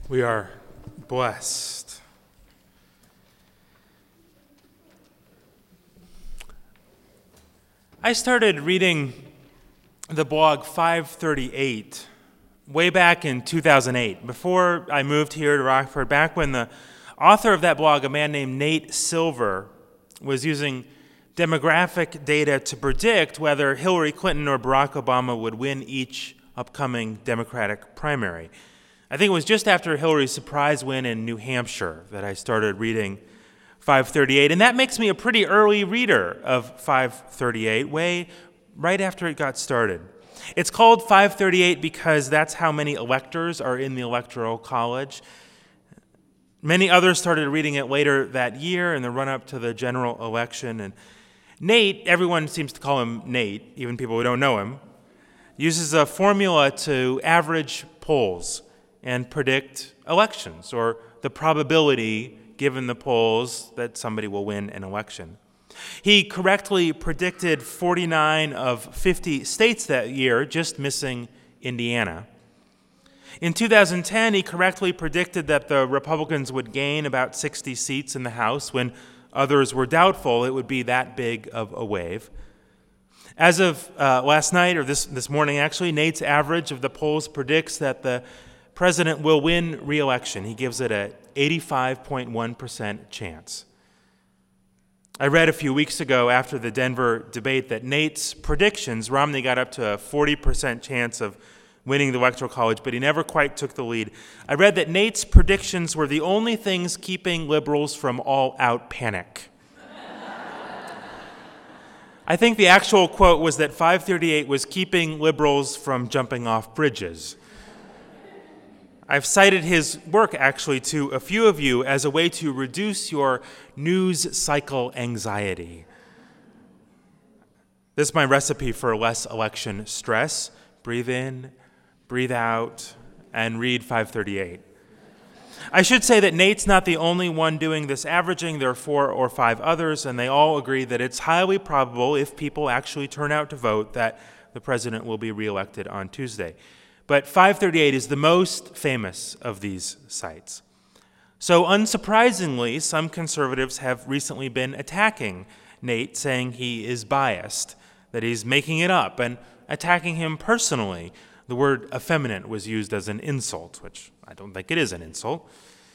We are blessed. I started reading the blog 538 way back in 2008, before I moved here to Rockford, back when the author of that blog, a man named Nate Silver, was using demographic data to predict whether Hillary Clinton or Barack Obama would win each upcoming Democratic primary. I think it was just after Hillary's surprise win in New Hampshire that I started reading 538, and that makes me a pretty early reader of 538, right after it got started. It's called 538 because that's how many electors are in the Electoral College. Many others started reading it later that year in the run-up to the general election, and Nate, everyone seems to call him Nate, even people who don't know him, uses a formula to average polls and predict elections, or the probability, given the polls, that somebody will win an election. He correctly predicted 49 of 50 states that year, just missing Indiana. In 2010, he correctly predicted that the Republicans would gain about 60 seats in the House when others were doubtful it would be that big of a wave. As of last night, or this morning actually, Nate's average of the polls predicts that the president will win re-election. He gives it an 85.1% chance. I read a few weeks ago after the Denver debate that Nate's predictions, Romney got up to a 40% chance of winning the Electoral College, but he never quite took the lead. I read that Nate's predictions were the only things keeping liberals from all-out panic. I think the actual quote was that 538 was keeping liberals from jumping off bridges. I've cited his work, actually, to a few of you as a way to reduce your news cycle anxiety. This is my recipe for less election stress. Breathe in, breathe out, and read 538. I should say that Nate's not the only one doing this averaging. There are 4 or 5 others, and they all agree that it's highly probable, if people actually turn out to vote, that the president will be reelected on Tuesday. But 538 is the most famous of these sites. So unsurprisingly, some conservatives have recently been attacking Nate, saying he is biased, that he's making it up, and attacking him personally. The word effeminate was used as an insult, which I don't think it is an insult.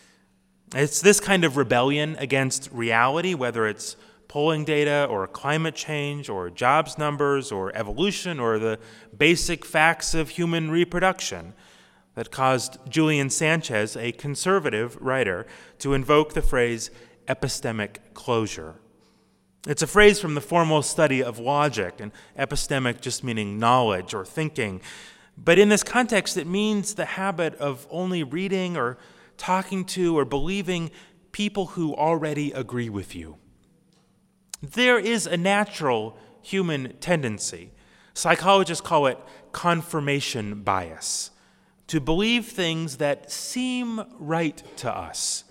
It's this kind of rebellion against reality, whether it's polling data or climate change or jobs numbers or evolution or the basic facts of human reproduction, that caused Julian Sanchez, a conservative writer, to invoke the phrase epistemic closure. It's a phrase from the formal study of logic, and epistemic just meaning knowledge or thinking. But in this context, it means the habit of only reading or talking to or believing people who already agree with you. There is a natural human tendency, psychologists call it confirmation bias, to believe things that seem right to us.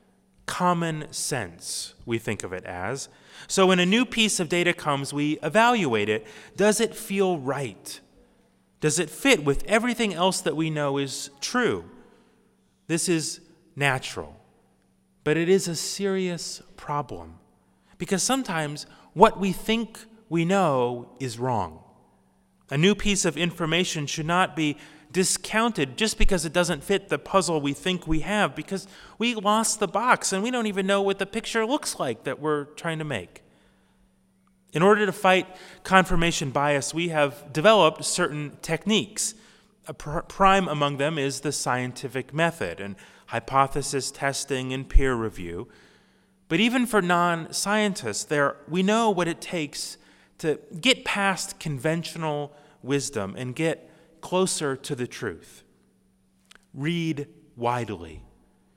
Common sense, we think of it as. So when a new piece of data comes, we evaluate it. Does it feel right? Does it fit with everything else that we know is true? This is natural, but it is a serious problem. Because sometimes what we think we know is wrong. A new piece of information should not be discounted just because it doesn't fit the puzzle we think we have, because we lost the box and we don't even know what the picture looks like that we're trying to make. In order to fight confirmation bias, we have developed certain techniques. A prime among them is the scientific method and hypothesis testing and peer review. But even for non-scientists, we know what it takes to get past conventional wisdom and get closer to the truth. Read widely.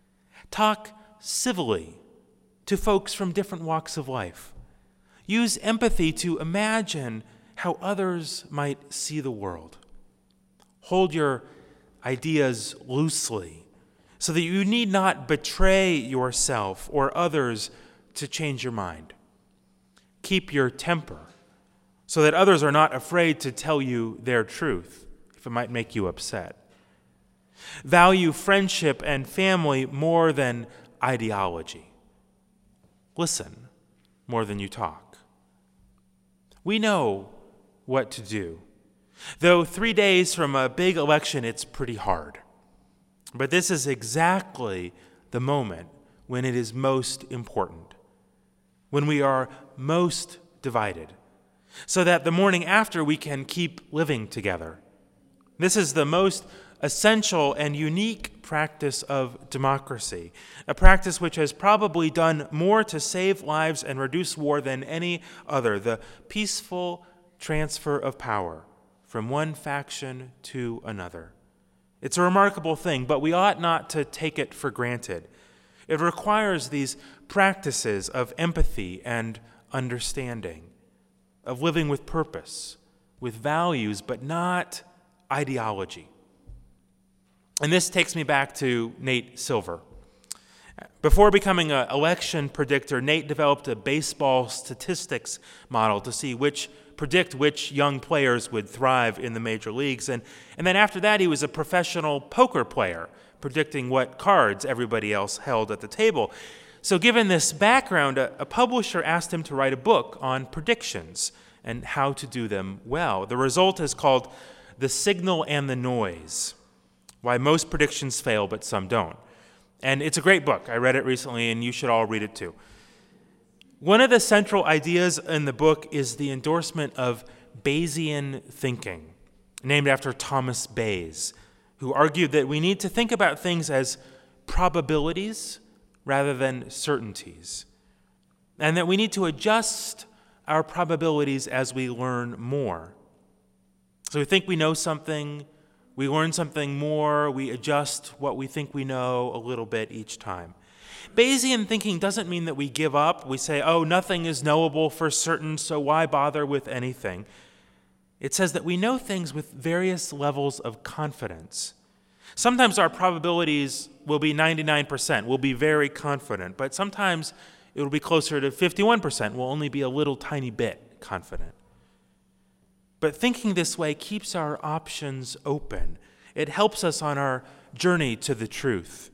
Talk civilly to folks from different walks of life. Use empathy to imagine how others might see the world. Hold your ideas loosely, so that you need not betray yourself or others to change your mind. Keep your temper, so that others are not afraid to tell you their truth, if it might make you upset. Value friendship and family more than ideology. Listen more than you talk. We know what to do. Though 3 days from a big election, it's pretty hard. But this is exactly the moment when it is most important, when we are most divided, so that the morning after we can keep living together. This is the most essential and unique practice of democracy, a practice which has probably done more to save lives and reduce war than any other, the peaceful transfer of power from one faction to another. It's a remarkable thing, but we ought not to take it for granted. It requires these practices of empathy and understanding, of living with purpose, with values, but not ideology. And this takes me back to Nate Silver. Before becoming an election predictor, Nate developed a baseball statistics model to predict which young players would thrive in the major leagues. And then after that, he was a professional poker player, predicting what cards everybody else held at the table. So given this background, a publisher asked him to write a book on predictions and how to do them well. The result is called The Signal and the Noise: Why Most Predictions Fail, but Some Don't. And it's a great book. I read it recently, and you should all read it too. One of the central ideas in the book is the endorsement of Bayesian thinking, named after Thomas Bayes, who argued that we need to think about things as probabilities rather than certainties, and that we need to adjust our probabilities as we learn more. So we think we know something, we learn something more, we adjust what we think we know a little bit each time. Bayesian thinking doesn't mean that we give up. We say, oh, nothing is knowable for certain, so why bother with anything? It says that we know things with various levels of confidence. Sometimes our probabilities will be 99%. We'll be very confident. But sometimes it will be closer to 51%. We'll only be a little tiny bit confident. But thinking this way keeps our options open. It helps us on our journey to the truth.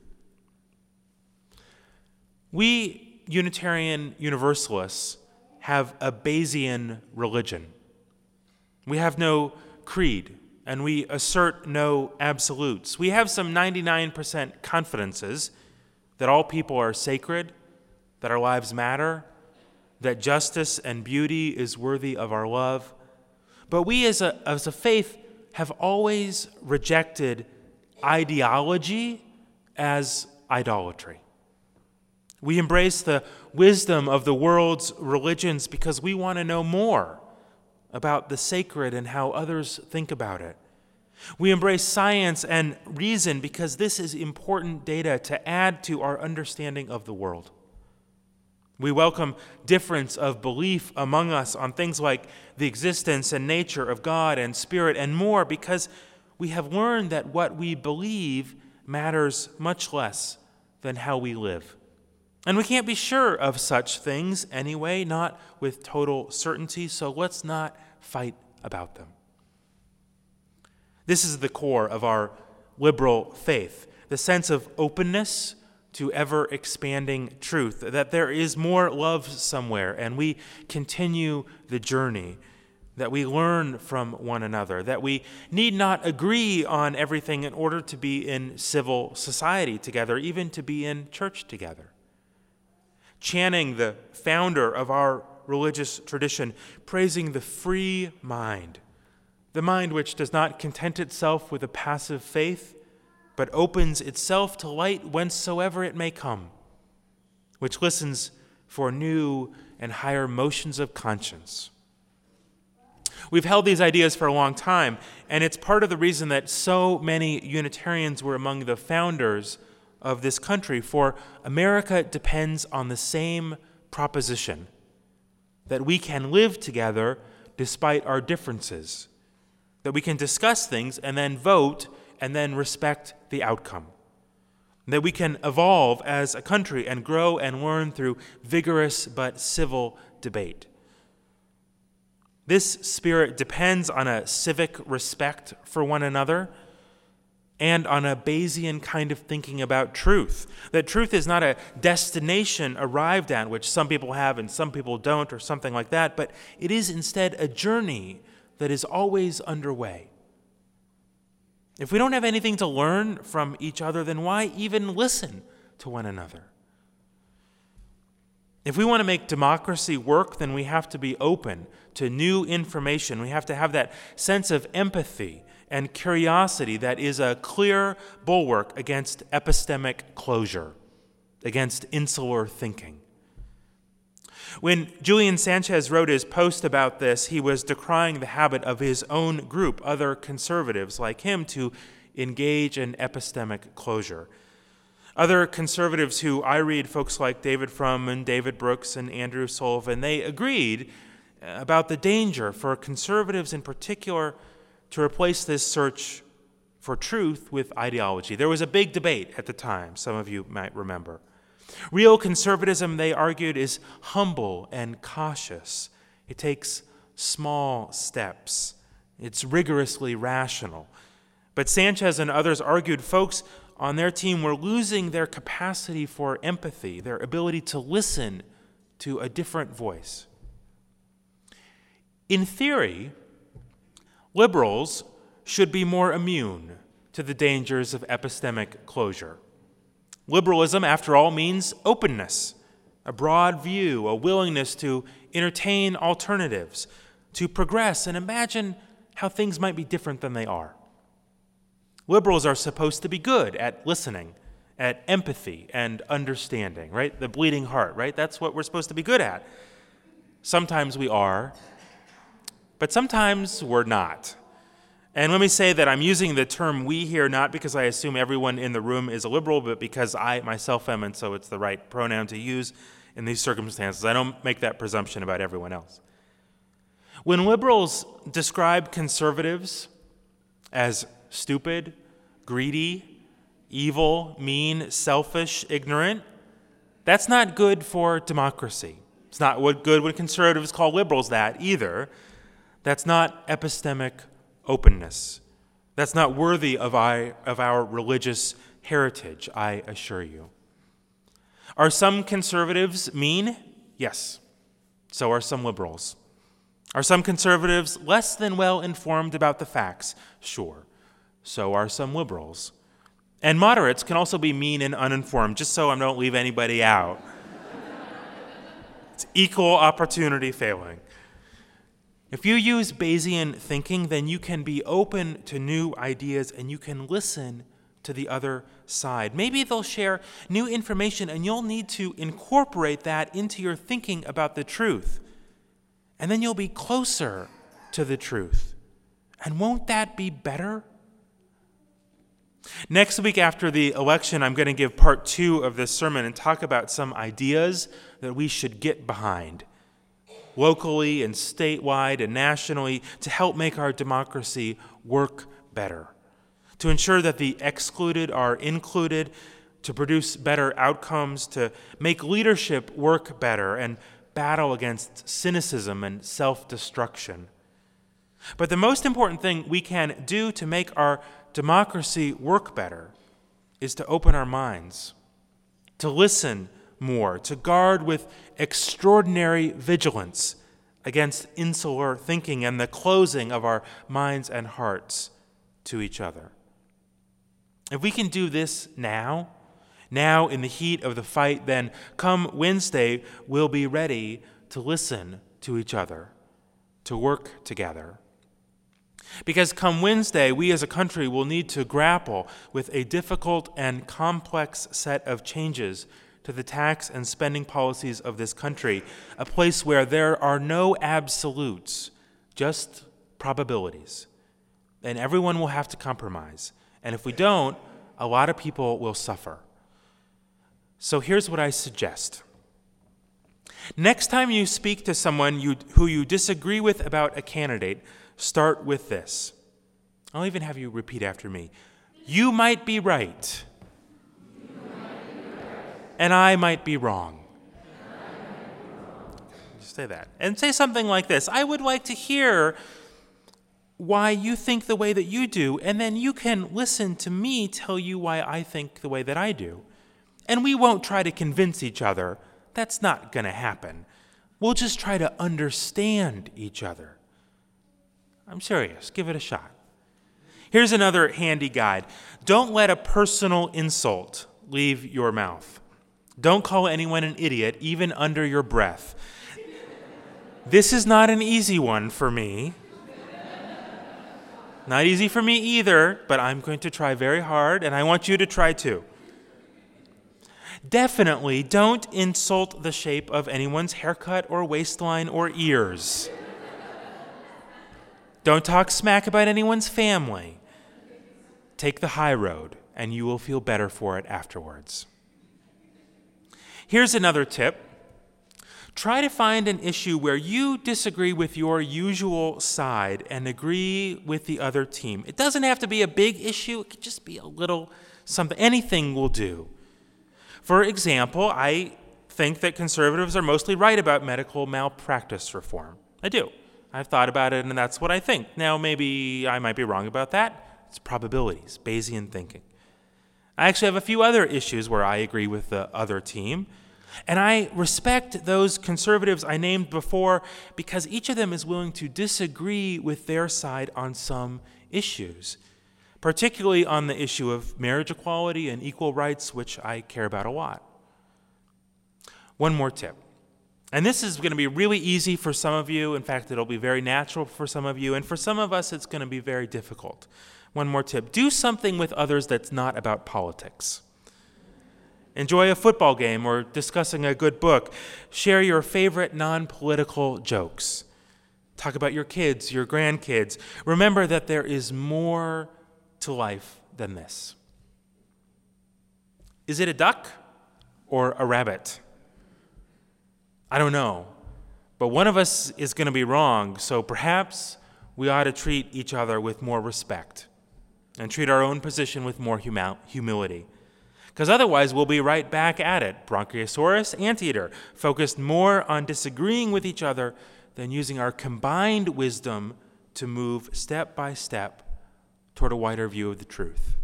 We Unitarian Universalists have a Bayesian religion. We have no creed, and we assert no absolutes. We have some 99% confidences that all people are sacred, that our lives matter, that justice and beauty is worthy of our love. But we as a faith have always rejected ideology as idolatry. We embrace the wisdom of the world's religions because we want to know more about the sacred and how others think about it. We embrace science and reason because this is important data to add to our understanding of the world. We welcome difference of belief among us on things like the existence and nature of God and Spirit and more because we have learned that what we believe matters much less than how we live. And we can't be sure of such things anyway, not with total certainty, so let's not fight about them. This is the core of our liberal faith, the sense of openness to ever-expanding truth, that there is more love somewhere, and we continue the journey, that we learn from one another, that we need not agree on everything in order to be in civil society together, even to be in church together. Channing, the founder of our religious tradition, praising the free mind, the mind which does not content itself with a passive faith, but opens itself to light whencesoever it may come, which listens for new and higher motions of conscience. We've held these ideas for a long time, and it's part of the reason that so many Unitarians were among the founders of this country, for America depends on the same proposition, that we can live together despite our differences, that we can discuss things and then vote and then respect the outcome, that we can evolve as a country and grow and learn through vigorous but civil debate. This spirit depends on a civic respect for one another and on a Bayesian kind of thinking about truth. That truth is not a destination arrived at, which some people have and some people don't, or something like that, but it is instead a journey that is always underway. If we don't have anything to learn from each other, then why even listen to one another? If we want to make democracy work, then we have to be open to new information. We have to have that sense of empathy and curiosity that is a clear bulwark against epistemic closure, against insular thinking. When Julian Sanchez wrote his post about this, he was decrying the habit of his own group, other conservatives like him, to engage in epistemic closure. Other conservatives who I read, folks like David Frum and David Brooks and Andrew Sullivan, they agreed about the danger for conservatives in particular to replace this search for truth with ideology. There was a big debate at the time, some of you might remember. Real conservatism, they argued, is humble and cautious. It takes small steps. It's rigorously rational. But Sanchez and others argued folks on their team were losing their capacity for empathy, their ability to listen to a different voice. In theory, liberals should be more immune to the dangers of epistemic closure. Liberalism, after all, means openness, a broad view, a willingness to entertain alternatives, to progress and imagine how things might be different than they are. Liberals are supposed to be good at listening, at empathy and understanding, right? The bleeding heart, right? That's what we're supposed to be good at. Sometimes we are, but sometimes we're not. And let me say that I'm using the term we here not because I assume everyone in the room is a liberal, but because I myself am, and so it's the right pronoun to use in these circumstances. I don't make that presumption about everyone else. When liberals describe conservatives as stupid, greedy, evil, mean, selfish, ignorant, that's not good for democracy. It's not good when conservatives call liberals that either. That's not epistemic openness. That's not worthy of our religious heritage, I assure you. Are some conservatives mean? Yes. So are some liberals. Are some conservatives less than well informed about the facts? Sure. So are some liberals. And moderates can also be mean and uninformed, just so I don't leave anybody out. It's equal opportunity failing. If you use Bayesian thinking, then you can be open to new ideas and you can listen to the other side. Maybe they'll share new information and you'll need to incorporate that into your thinking about the truth. And then you'll be closer to the truth. And won't that be better? Next week after the election, I'm going to give part 2 of this sermon and talk about some ideas that we should get behind, locally and statewide and nationally, to help make our democracy work better, to ensure that the excluded are included, to produce better outcomes, to make leadership work better and battle against cynicism and self-destruction. But the most important thing we can do to make our democracy work better is to open our minds, to listen more, to guard with extraordinary vigilance against insular thinking and the closing of our minds and hearts to each other. If we can do this now in the heat of the fight, then come Wednesday, we'll be ready to listen to each other, to work together. Because come Wednesday, we as a country will need to grapple with a difficult and complex set of changes to the tax and spending policies of this country, a place where there are no absolutes, just probabilities. And everyone will have to compromise. And if we don't, a lot of people will suffer. So here's what I suggest. Next time you speak to someone who you disagree with about a candidate, start with this. I'll even have you repeat after me. You might be right. And I might be wrong. Just say that. And say something like this. I would like to hear why you think the way that you do, and then you can listen to me tell you why I think the way that I do. And we won't try to convince each other. That's not going to happen. We'll just try to understand each other. I'm serious. Give it a shot. Here's another handy guide. Don't let a personal insult leave your mouth. Don't call anyone an idiot, even under your breath. This is not an easy one for me. Not easy for me either, but I'm going to try very hard, and I want you to try too. Definitely don't insult the shape of anyone's haircut or waistline or ears. Don't talk smack about anyone's family. Take the high road, and you will feel better for it afterwards. Here's another tip. Try to find an issue where you disagree with your usual side and agree with the other team. It doesn't have to be a big issue. It could just be a little something. Anything will do. For example, I think that conservatives are mostly right about medical malpractice reform. I do. I've thought about it, and that's what I think. Now, maybe I might be wrong about that. It's probabilities, Bayesian thinking. I actually have a few other issues where I agree with the other team. And I respect those conservatives I named before because each of them is willing to disagree with their side on some issues, particularly on the issue of marriage equality and equal rights, which I care about a lot. One more tip. And this is going to be really easy for some of you. In fact, it'll be very natural for some of you. And for some of us, it's going to be very difficult. One more tip. Do something with others that's not about politics. Enjoy a football game or discussing a good book. Share your favorite non-political jokes. Talk about your kids, your grandkids. Remember that there is more to life than this. Is it a duck or a rabbit? I don't know. But one of us is going to be wrong, so perhaps we ought to treat each other with more respect and treat our own position with more humility. Because otherwise, we'll be right back at it. Bronchiosaurus, anteater, focused more on disagreeing with each other than using our combined wisdom to move step by step toward a wider view of the truth.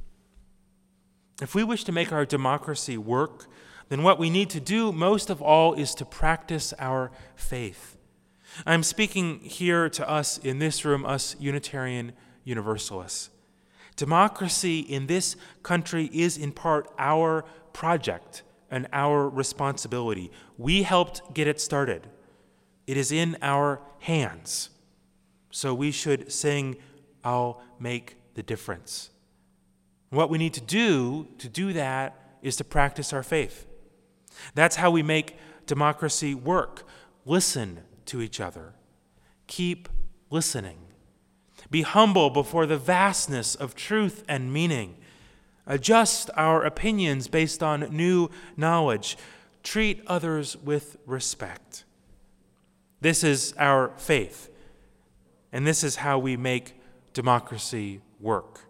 If we wish to make our democracy work, then what we need to do most of all is to practice our faith. I'm speaking here to us in this room, us Unitarian Universalists. Democracy in this country is in part our project and our responsibility. We helped get it started. It is in our hands. So we should sing, "I'll make the difference." What we need to do that is to practice our faith. That's how we make democracy work. Listen to each other. Keep listening. Be humble before the vastness of truth and meaning. Adjust our opinions based on new knowledge. Treat others with respect. This is our faith, and this is how we make democracy work.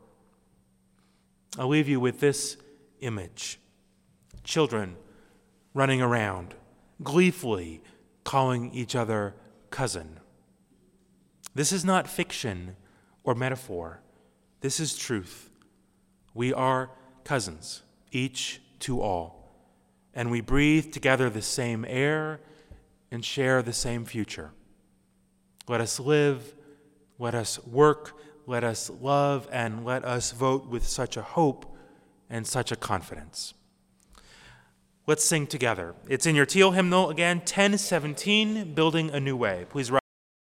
I'll leave you with this image. Children running around, gleefully calling each other cousin. This is not fiction or metaphor. This is truth. We are cousins, each to all, and we breathe together the same air and share the same future. Let us live, let us work, let us love, and let us vote with such a hope and such a confidence. Let's sing together. It's in your teal hymnal again, 1017, Building a New Way. Please rise.